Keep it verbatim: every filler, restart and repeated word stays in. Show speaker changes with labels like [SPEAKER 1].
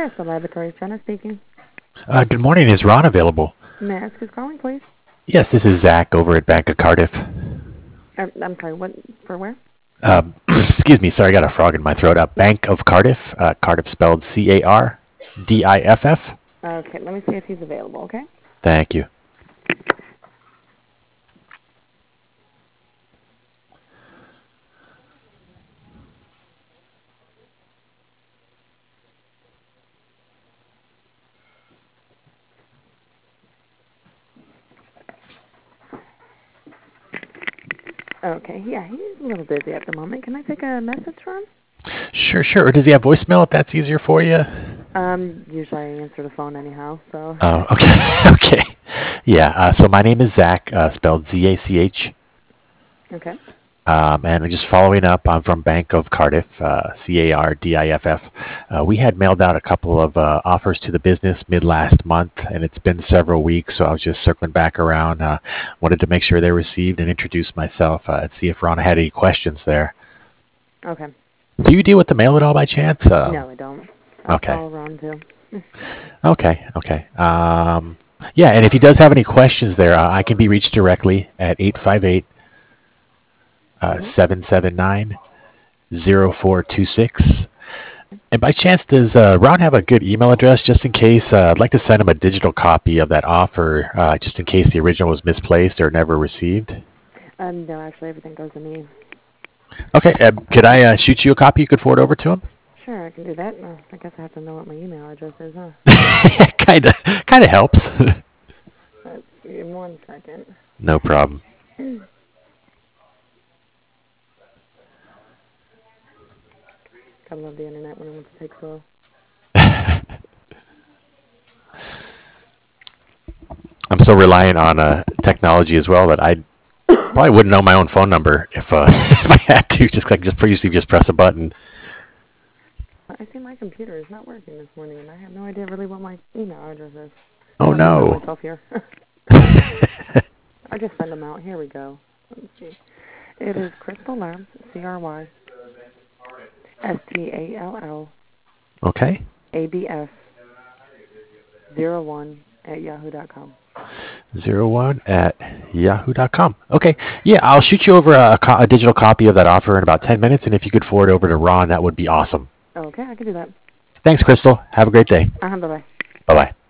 [SPEAKER 1] Crystal Laboratories, Jenna speaking.
[SPEAKER 2] Uh, good morning. Is Ron available?
[SPEAKER 1] May I ask who's calling, please?
[SPEAKER 2] Yes, this is Zach over at Bank of Cardiff.
[SPEAKER 1] Um, I'm sorry, what, for where?
[SPEAKER 2] Um, excuse me. Sorry, I got a frog in my throat. Uh, Bank of Cardiff. Uh, Cardiff spelled C A R D I F F.
[SPEAKER 1] Okay, let me see if he's available, okay?
[SPEAKER 2] Thank you.
[SPEAKER 1] Okay, yeah, he's a little busy at the moment. Can I take a message for him?
[SPEAKER 2] Sure, sure. Or does he have voicemail if that's easier for you?
[SPEAKER 1] Um, usually I answer the phone anyhow, so.
[SPEAKER 2] Oh, okay. Okay. Yeah, uh, so my name is Zach, uh, spelled Z A C H.
[SPEAKER 1] Okay.
[SPEAKER 2] Um, and just following up, I'm from Bank of Cardiff, uh, C A R D I F F. Uh, we had mailed out a couple of uh, offers to the business mid last month, and it's been several weeks, so I was just circling back around. Uh, wanted to make sure they received and introduce myself uh, and see if Ron had any questions there.
[SPEAKER 1] Okay.
[SPEAKER 2] Do you deal with the mail at all by chance? Uh,
[SPEAKER 1] No, I don't. I'll
[SPEAKER 2] okay.
[SPEAKER 1] call Ron, too.
[SPEAKER 2] Okay, okay. Um, yeah, and if he does have any questions there, uh, I can be reached directly at eight five eight, seven seven nine, zero four two six. And by chance, does uh, Ron have a good email address just in case? Uh, I'd like to send him a digital copy of that offer uh, just in case the original was misplaced or never received.
[SPEAKER 1] Um, no, actually, everything goes to me.
[SPEAKER 2] Okay, uh, could I uh, shoot you a copy you could forward over to him?
[SPEAKER 1] Sure, I can do that. Uh, I guess I have to know what my email address is, huh?
[SPEAKER 2] kind of, kind of helps.
[SPEAKER 1] Let's see, one second.
[SPEAKER 2] No problem.
[SPEAKER 1] Gotta love the internet when it wants to take slow.
[SPEAKER 2] I'm so reliant on uh, technology as well that I probably wouldn't know my own phone number if uh, if I had to. Just like just usually just press a button.
[SPEAKER 1] I see my computer is not working this morning, and I have no idea really what my email address is.
[SPEAKER 2] Oh
[SPEAKER 1] Let me know
[SPEAKER 2] no!
[SPEAKER 1] myself here. I just send them out. Here we go. Let's see. It is Crystal Labs, C R Y S T A L L
[SPEAKER 2] Okay.
[SPEAKER 1] A B S zero one at yahoo dot com.
[SPEAKER 2] Zero one at yahoo dot com. Okay. Yeah, I'll shoot you over a, co- a digital copy of that offer in about ten minutes, and if you could forward over to Ron, that would be awesome.
[SPEAKER 1] Okay, I can do that.
[SPEAKER 2] Thanks, Crystal. Have a great day.
[SPEAKER 1] Uh-huh, bye-bye.
[SPEAKER 2] Bye bye.